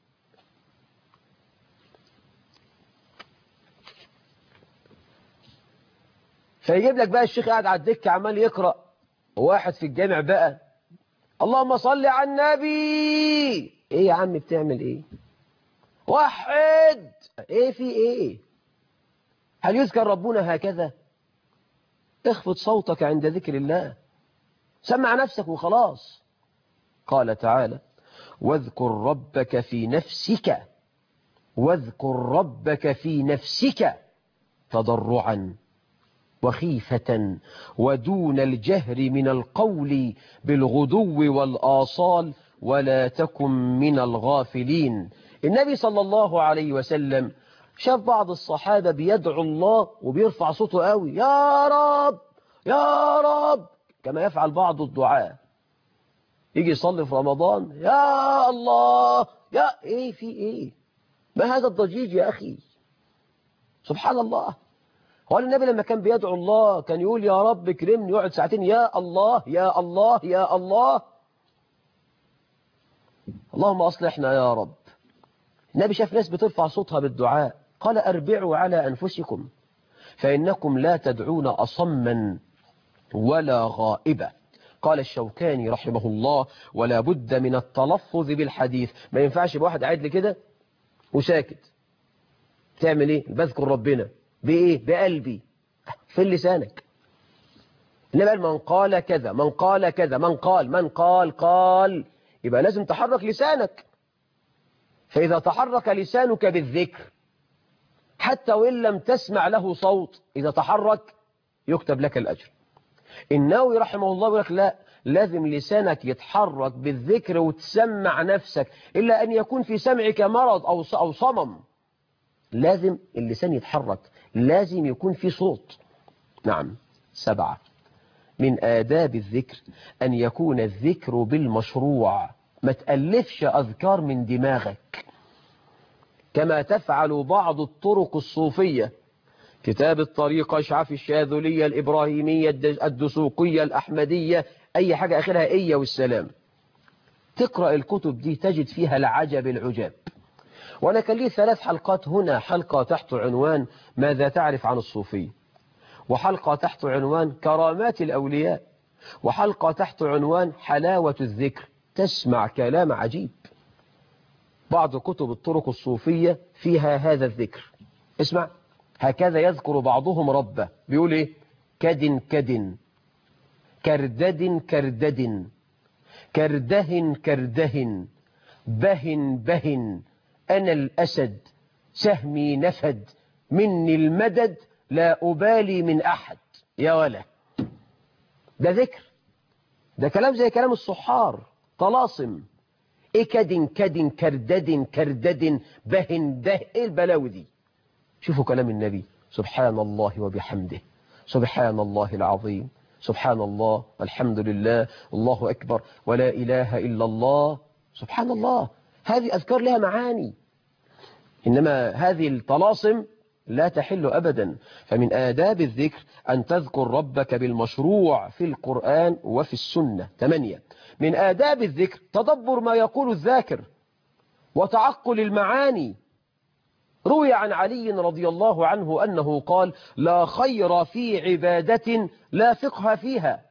فيجيب لك بقى الشيخ قاعد على الدكة عمال يقرأ، وواحد في الجامع بقى اللهم صل على النبي. ايه يا عم بتعمل ايه؟ وحد ايه في ايه؟ هل يذكر ربنا هكذا؟ اخفض صوتك عند ذكر الله، سمع نفسك وخلاص. قال تعالى واذكر ربك في نفسك واذكر ربك في نفسك تضرعا وخيفة ودون الجهر من القول بالغدو والآصال ولا تكن من الغافلين. النبي صلى الله عليه وسلم شاف بعض الصحابة بيدعو الله وبيرفع صوته قوي يا رب يا رب كما يفعل بعض الدعاء. يجي يصلي في رمضان يا الله يا ايه في ايه؟ ما هذا الضجيج يا أخي؟ سبحان الله. قال النبي لما كان بيدعو الله كان يقول يا رب اكرمني، يقعد ساعتين يا الله يا الله يا الله. اللهم أصلحنا يا رب. النبي شاف ناس بترفع صوتها بالدعاء، قال أربعوا على أنفسكم فإنكم لا تدعون أصما ولا غائبا. قال الشوكاني رحمه الله ولا بد من التلفظ بالحديث. ما ينفعش بواحد قاعد لي كده وساكت، تعمل ايه؟ بذكر ربنا بايه؟ بقلبي. في لسانك. انما من قال كذا من قال كذا من قال من قال قال يبقى لازم تحرك لسانك. فإذا تحرك لسانك بالذكر حتى وإن لم تسمع له صوت، إذا تحرك يكتب لك الأجر. النووي رحمه الله يقول لك لا، لازم لسانك يتحرك بالذكر وتسمع نفسك، إلا أن يكون في سمعك مرض أو أو صمم. لازم اللسان يتحرك، لازم يكون في صوت. نعم. سبعة، من آداب الذكر أن يكون الذكر بالمشروع. ما تألفش أذكار من دماغك كما تفعل بعض الطرق الصوفية، كتاب الطريقة، إشعاف الشاذلية، الإبراهيمية، الدسوقية، الأحمدية، أي حاجة آخرها إية والسلام. تقرأ الكتب دي تجد فيها العجب العجاب. وأنا كان لي ثلاث حلقات هنا، حلقة تحت عنوان ماذا تعرف عن الصوفية، وحلقة تحت عنوان كرامات الأولياء، وحلقة تحت عنوان حلاوة الذكر. تسمع كلام عجيب. بعض كتب الطرق الصوفية فيها هذا الذكر. اسمع، هكذا يذكر بعضهم ربه، بيقول ايه؟ كد كد كردد كردد كرده كرده بهن بهن أنا الأسد سهمي نفد مني المدد لا أبالي من أحد. يا ولا ده ذكر، ده كلام زي كلام الصحار، طلاسم. ايه كد كد كردد كردد بهن ده، ايه البلاوي دي؟ شوفوا كلام النبي، سبحان الله وبحمده، سبحان الله العظيم، سبحان الله والحمد لله، الله أكبر، ولا إله إلا الله، سبحان الله. هذه أذكار لها معاني، إنما هذه الطلاسم لا تحل أبدا. فمن آداب الذكر أن تذكر ربك بالمشروع في القرآن وفي السنة. ثمانية، من آداب الذكر تدبر ما يقول الذاكر وتعقل المعاني. روي عن علي رضي الله عنه أنه قال لا خير في عبادة لا فقه فيها،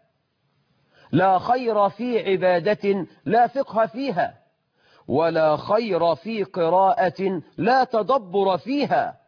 لا خير في عبادة لا فقه فيها، ولا خير في قراءة لا تدبر فيها.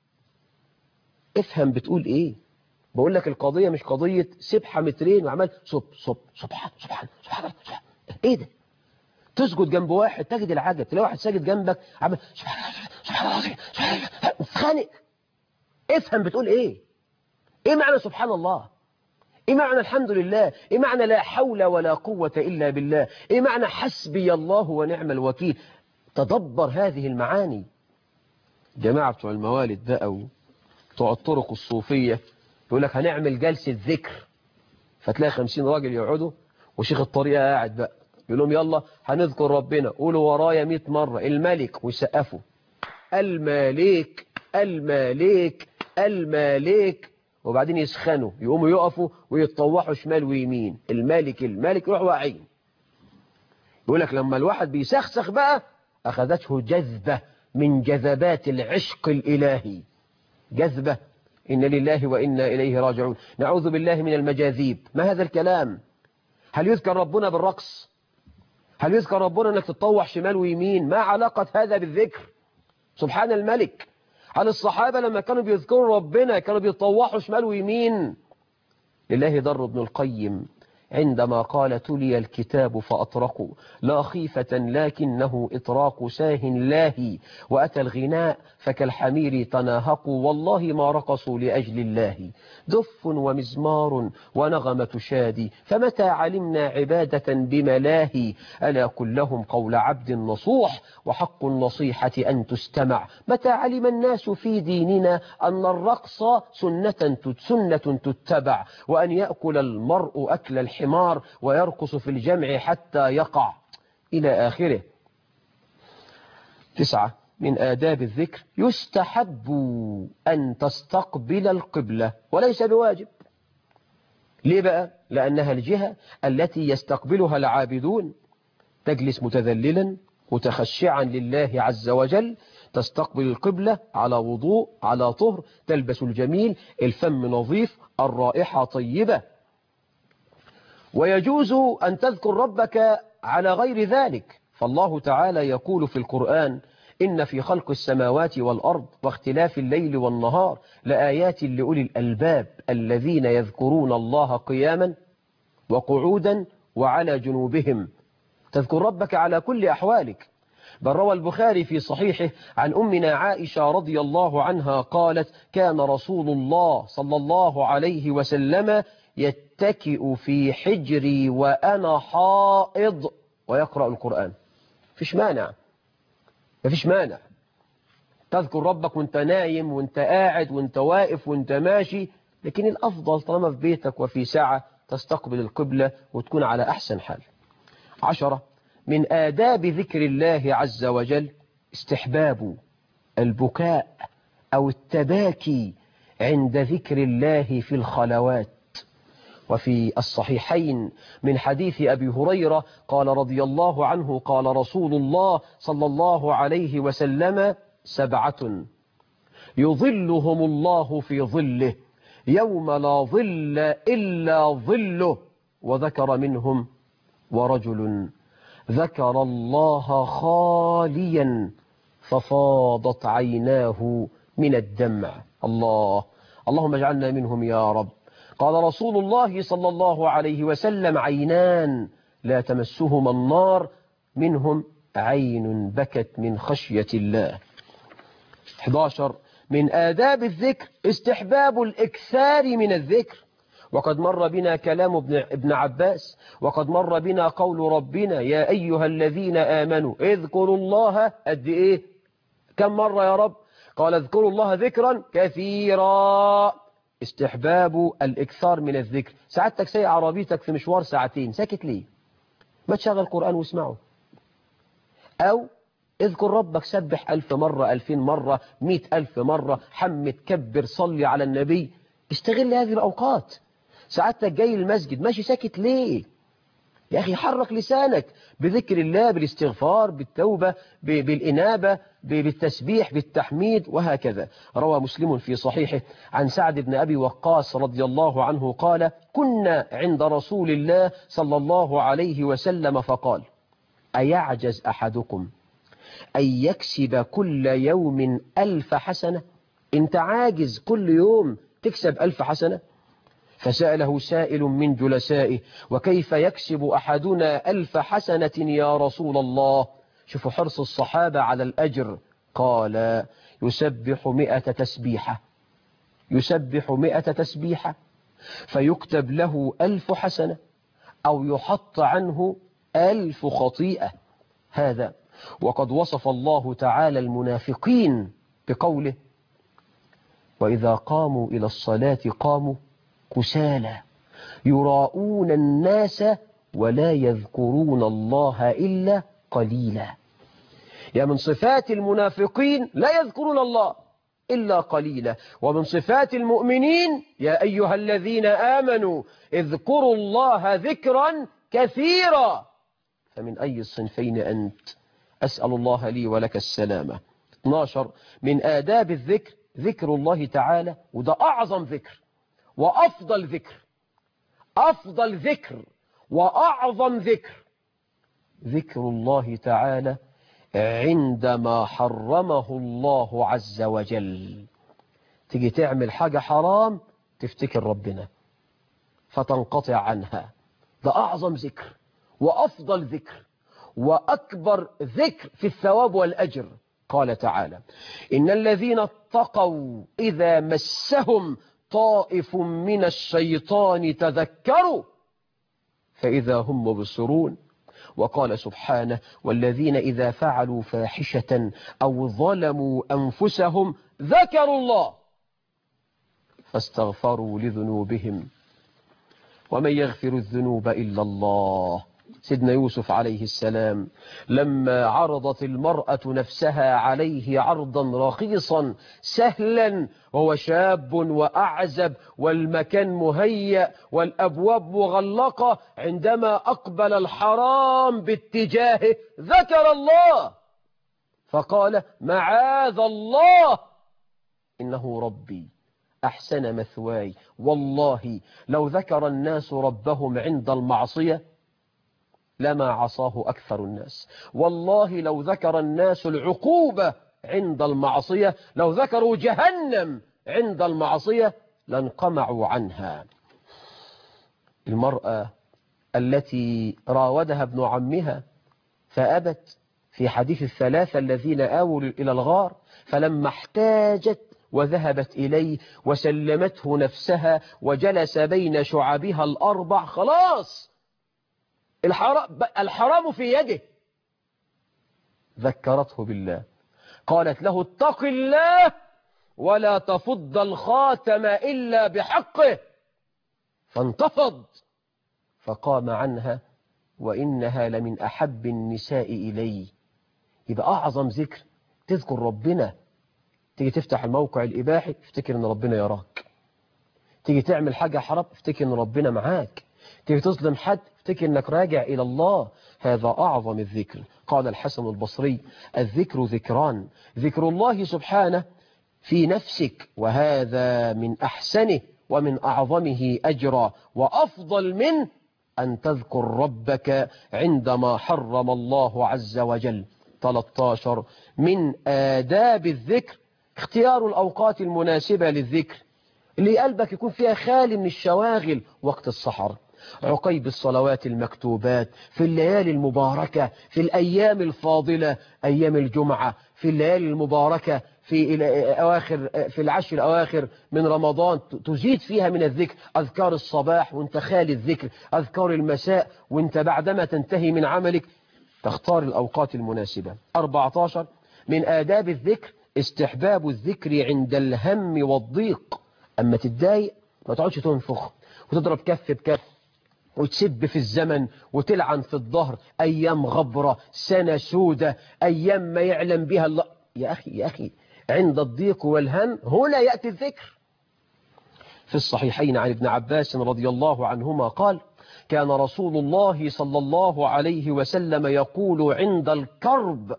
افهم بتقول ايه؟ بقول لك القضية مش قضية سبحة مترين وعمال صب صب سبحان سبحان سبحان سبحان. ايه ده؟ تسجد جنب واحد تجد العجب، تلاقي واحد ساجد جنبك عمال سبحان سبحان الله سبحان الله، اتخانق. افهم بتقول ايه؟ ايه معنى سبحان الله؟ ايه معنى الحمد لله؟ ايه معنى لا حول ولا قوة الا بالله؟ ايه معنى حسبي الله ونعم الوكيل؟ تدبر هذه المعاني. جماعة بتوع الموالد بقى بتوع الطرق الصوفية يقول لك هنعمل جلسة ذكر، فتلاقي خمسين راجل يقعدوا وشيخ الطريقة قاعد بقى يقول لهم يلا هنذكر ربنا، قولوا ورايا مئة مرة الملك، ويسقفوا الملك الملك الملك، وبعدين يسخنوا يقوموا يقفوا ويتطوحوا شمال ويمين، الملك الملك، يروح واقعين. يقول لك لما الواحد بيسخسخ بقى أخذته جذبة من جذبات العشق الإلهي، جذبة، إن لله وإنا إليه راجعون، نعوذ بالله من المجاذيب. ما هذا الكلام؟ هل يذكر ربنا بالرقص؟ هل يذكر ربنا أنك تتطوح شمال ويمين؟ ما علاقة هذا بالذكر؟ سبحان الملك. هل الصحابة لما كانوا بيذكروا ربنا كانوا بيتطوحوا شمال ويمين؟ لله در ابن القيم عندما قال تلي الكتاب فأطرقوا لا خيفة لكنه إطراق ساه لاهي، وأتى الغناء فكالحمير تناهقوا والله ما رقصوا لأجل الله، دف ومزمار ونغمة شادي فمتى علمنا عبادة بملاهي، ألا كلهم قول عبد نصوح وحق النصيحة أن تستمع، متى علم الناس في ديننا أن الرقص سنة سنة تتبع، وأن يأكل المرء أكل الحمار ويرقص في الجمع حتى يقع، إلى آخره. تسعة، من آداب الذكر يستحب أن تستقبل القبلة وليس بواجب. ليه بقى؟ لأنها الجهة التي يستقبلها العابدون، تجلس متذللا متخشعا لله عز وجل، تستقبل القبلة على وضوء على طهر، تلبس الجميل، الفم نظيف، الرائحة طيبة. ويجوز أن تذكر ربك على غير ذلك، فالله تعالى يقول في القرآن: إن في خلق السماوات والأرض واختلاف الليل والنهار لآيات لأولي الألباب الذين يذكرون الله قياما وقعودا وعلى جنوبهم. تذكر ربك على كل أحوالك. بل روى البخاري في صحيحه عن أمنا عائشة رضي الله عنها قالت: كان رسول الله صلى الله عليه وسلم يتكئ في حجري وأنا حائض ويقرأ القرآن. فيش مانع، مفيش مانع تذكر ربك وانت نايم وانت قاعد وانت واقف وانت ماشي، لكن الأفضل طالما في بيتك وفي ساعة تستقبل القبلة وتكون على أحسن حال. عشرة من آداب ذكر الله عز وجل استحباب البكاء أو التباكي عند ذكر الله في الخلوات. وفي الصحيحين من حديث أبي هريرة قال رضي الله عنه قال رسول الله صلى الله عليه وسلم: سبعة يظلهم الله في ظله يوم لا ظل إلا ظله، وذكر منهم: ورجل ذكر الله خاليا ففاضت عيناه من الدمع. الله اللهم اجعلنا منهم يا رب. قال رسول الله صلى الله عليه وسلم: عينان لا تمسهما النار، منهم عين بكت من خشية الله. أحد عشر من آداب الذكر استحباب الإكثار من الذكر. وقد مر بنا كلام ابن عباس، وقد مر بنا قول ربنا: يا أيها الذين آمنوا اذكروا الله. قد إيه؟ كم مرة يا رب؟ قال: اذكروا الله ذكرا كثيرا. استحباب الإكثار من الذكر. سعادتك سايق عربيتك في مشوار ساعتين، ساكت ليه؟ ما تشغل قرآن واسمعه، أو اذكر ربك، سبح ألف مرة، ألفين مرة، مئة ألف مرة، حمد، كبر، صلي على النبي. استغل هذه الأوقات. سعادتك جاي المسجد ماشي ساكت ليه؟ يا أخي حرك لسانك بذكر الله، بالاستغفار، بالتوبة، بالإنابة، بالتسبيح، بالتحميد، وهكذا. روى مسلم في صحيحه عن سعد بن أبي وقاص رضي الله عنه قال: كنا عند رسول الله صلى الله عليه وسلم فقال: أيعجز أحدكم أن يكسب كل يوم ألف حسنة؟ انت عاجز كل يوم تكسب ألف حسنة؟ فسأله سائل من جلسائه: وكيف يكسب أحدنا ألف حسنة يا رسول الله؟ شوفوا حرص الصحابة على الأجر. قال: يسبح مئة تسبيحة، يسبح مئة تسبيحة فيكتب له ألف حسنة، أو يحط عنه ألف خطيئة. هذا وقد وصف الله تعالى المنافقين بقوله: وإذا قاموا إلى الصلاة قاموا كسالى يراءون الناس ولا يذكرون الله إلا قليلا. يا من صفات المنافقين لا يذكرون الله إلا قليلا، ومن صفات المؤمنين: يا أيها الذين آمنوا اذكروا الله ذكرا كثيرا. فمن أي الصنفين أنت؟ أسأل الله لي ولك السلامة. اثني عشر من آداب الذكر ذكر الله تعالى، وده أعظم ذكر وأفضل ذكر، أفضل ذكر وأعظم ذكر، ذكر الله تعالى عندما حرمه الله عز وجل. تيجي تعمل حاجة حرام تفتكر ربنا فتنقطع عنها. ده أعظم ذكر وأفضل ذكر وأكبر ذكر في الثواب والأجر. قال تعالى: إن الذين اتقوا إذا مسهم طائف من الشيطان تذكروا فإذا هم مبصرون. وقال سبحانه: والذين إذا فعلوا فاحشة أو ظلموا أنفسهم ذكروا الله فاستغفروا لذنوبهم ومن يغفر الذنوب إلا الله. سيدنا يوسف عليه السلام لما عرضت المرأة نفسها عليه عرضا رخيصا سهلا وهو شاب وأعزب والمكان مهيأ والأبواب مغلقة، عندما أقبل الحرام باتجاهه ذكر الله فقال معاذ الله إنه ربي أحسن مثواي. والله لو ذكر الناس ربهم عند المعصية لما عصاه أكثر الناس. والله لو ذكر الناس العقوبة عند المعصية، لو ذكروا جهنم عند المعصية لانقمعوا عنها. المرأة التي راودها ابن عمها فأبت في حديث الثلاثة الذين آووا إلى الغار، فلما احتاجت وذهبت إليه وسلمته نفسها وجلس بين شعبها الأربع، خلاص الحرام, الحرام في يده، ذكرته بالله، قالت له اتق الله ولا تفض الخاتم إلا بحقه، فانتفض فقام عنها وإنها لمن أحب النساء إلي. يبقى أعظم ذكر تذكر ربنا. تيجي تفتح الموقع الإباحي افتكر ان ربنا يراك، تيجي تعمل حاجة حرام افتكر ان ربنا معاك، تيجي تظلم حد افتكر انك راجع إلى الله. هذا أعظم الذكر. قال الحسن البصري الذكر ذكران، ذكر الله سبحانه في نفسك وهذا من أحسنه ومن أعظمه أجرا، وأفضل من أن تذكر ربك عندما حرم الله عز وجل. ثلاثة عشر من آداب الذكر اختيار الأوقات المناسبة للذكر، اللي قلبك يكون فيها خالي من الشواغل. وقت السحر، عقيب الصلوات المكتوبات، في الليالي المباركة، في الأيام الفاضلة، أيام الجمعة، في الليالي المباركة، في أواخر في العشر الأواخر من رمضان تزيد فيها من الذكر. أذكار الصباح وانت خالي الذكر، أذكار المساء وانت بعدما تنتهي من عملك تختار الأوقات المناسبة. أربعة عشر من آداب الذكر استحباب الذكر عند الهم والضيق. أما تتضايق ما تقعدش تنفخ وتضرب كف بكف وتسب في الزمن وتلعن في الظهر، أيام غبرة، سنة سودة، أيام ما يعلم بها الله. يا أخي يا أخي عند الضيق والهم هنا يأتي الذكر. في الصحيحين عن ابن عباس رضي الله عنهما قال كان رسول الله صلى الله عليه وسلم يقول عند الكرب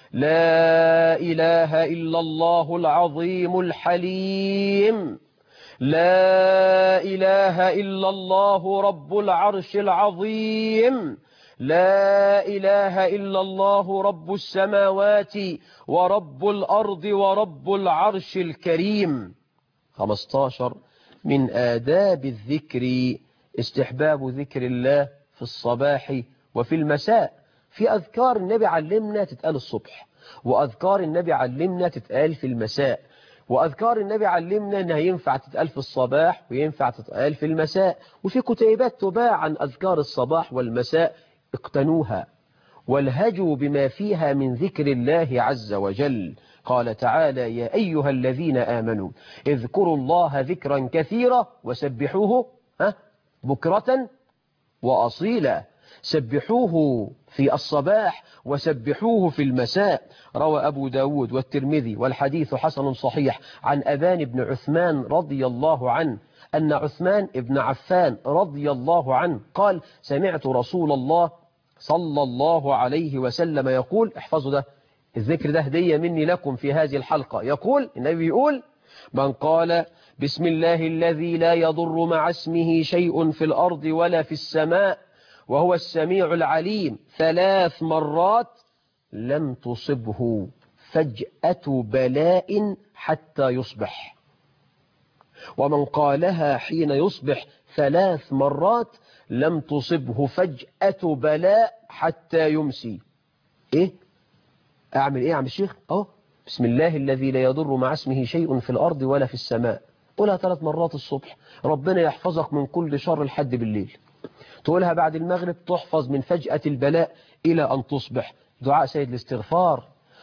لا إله إلا الله العظيم الحليم، لا إله إلا الله رب العرش العظيم، لا إله إلا الله رب السماوات ورب الأرض ورب العرش الكريم. خمسة عشر من آداب الذكر استحباب ذكر الله في الصباح وفي المساء. في أذكار النبي علمنا تتقال الصبح، وأذكار النبي علمنا تتقال في المساء، وأذكار النبي علمنا أنها ينفع تتقال في الصباح وينفع تتقال في المساء. وفي كتيبات تباع عن أذكار الصباح والمساء، اقتنوها والهجوا بما فيها من ذكر الله عز وجل. قال تعالى يا أيها الذين آمنوا اذكروا الله ذكرا كثيرا وسبحوه ها بكرة وأصيلا. سبحوه في الصباح وسبحوه في المساء. روى أبو داود والترمذي والحديث حسن صحيح عن أبان بن عثمان رضي الله عنه أن عثمان بن عفان رضي الله عنه قال سمعت رسول الله صلى الله عليه وسلم يقول، احفظوا ده الذكر ده هدية مني لكم في هذه الحلقة، يقول النبي يقول من قال بسم الله الذي لا يضر مع اسمه شيء في الأرض ولا في السماء وهو السميع العليم ثلاث مرات لم تصبه فجأة بلاء حتى يصبح، ومن قالها حين يصبح ثلاث مرات لم تصبه فجأة بلاء حتى يمسي. ايه اعمل ايه يا عم الشيخ؟ اهو بسم الله الذي لا يضر مع اسمه شيء في الأرض ولا في السماء، قولها ثلاث مرات الصبح ربنا يحفظك من كل شر لحد بالليل. تقولها بعد المغرب تحفظ من فجأة البلاء إلى أن تصبح. دعاء سيد الاستغفار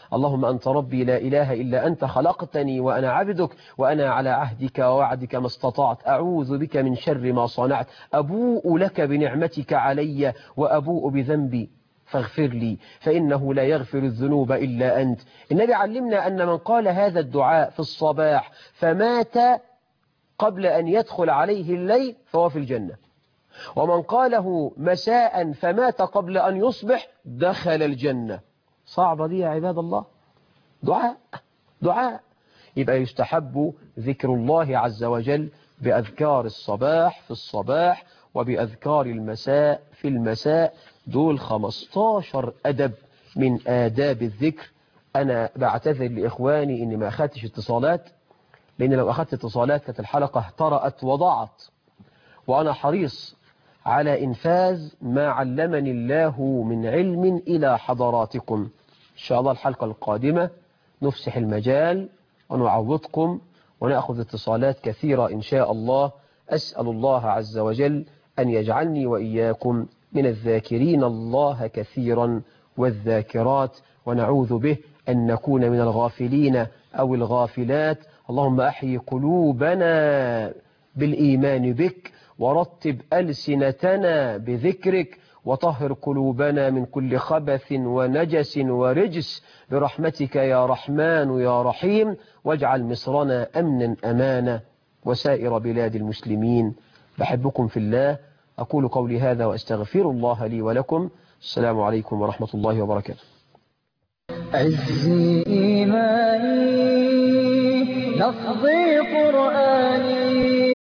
اللهم أنت ربي لا إله إلا أنت خلقتني وأنا عبدك وأنا على عهدك ووعدك ما استطعت أعوذ بك من شر ما صنعت أبوء لك بنعمتك علي وأبوء بذنبي فاغفر لي فإنه لا يغفر الذنوب إلا أنت. النبي علمنا أن من قال هذا الدعاء في الصباح فمات قبل أن يدخل عليه الليل فهو في الجنة، ومن قاله مساء فمات قبل أن يصبح دخل الجنة. صعبة دي يا عباد الله. دعاء دعاء يبقى يستحب ذكر الله عز وجل بأذكار الصباح في الصباح وبأذكار المساء في المساء. دول خمستاشر أدب من آداب الذكر. أنا بعتذر لإخواني إني ما أخذتش اتصالات، لأن لو أخذت اتصالات كانت الحلقة اهترأت وضاعت، وأنا حريص على إنفاذ ما علمني الله من علم إلى حضراتكم. إن شاء الله الحلقة القادمة نفسح المجال ونعوضكم ونأخذ اتصالات كثيرة إن شاء الله. أسأل الله عز وجل أن يجعلني وإياكم من الذاكرين الله كثيرا والذاكرات، ونعوذ به أن نكون من الغافلين أو الغافلات. اللهم أحيي قلوبنا بالإيمان بك، ورتب ألسنتنا بذكرك، وطهر قلوبنا من كل خبث ونجس ورجس برحمتك يا رحمن يا رحيم. واجعل مصرنا أمنا أمانا وسائر بلاد المسلمين. بحبكم في الله. أقول قولي هذا وأستغفر الله لي ولكم. السلام عليكم ورحمة الله وبركاته. عزي إيماني لفظي قرآني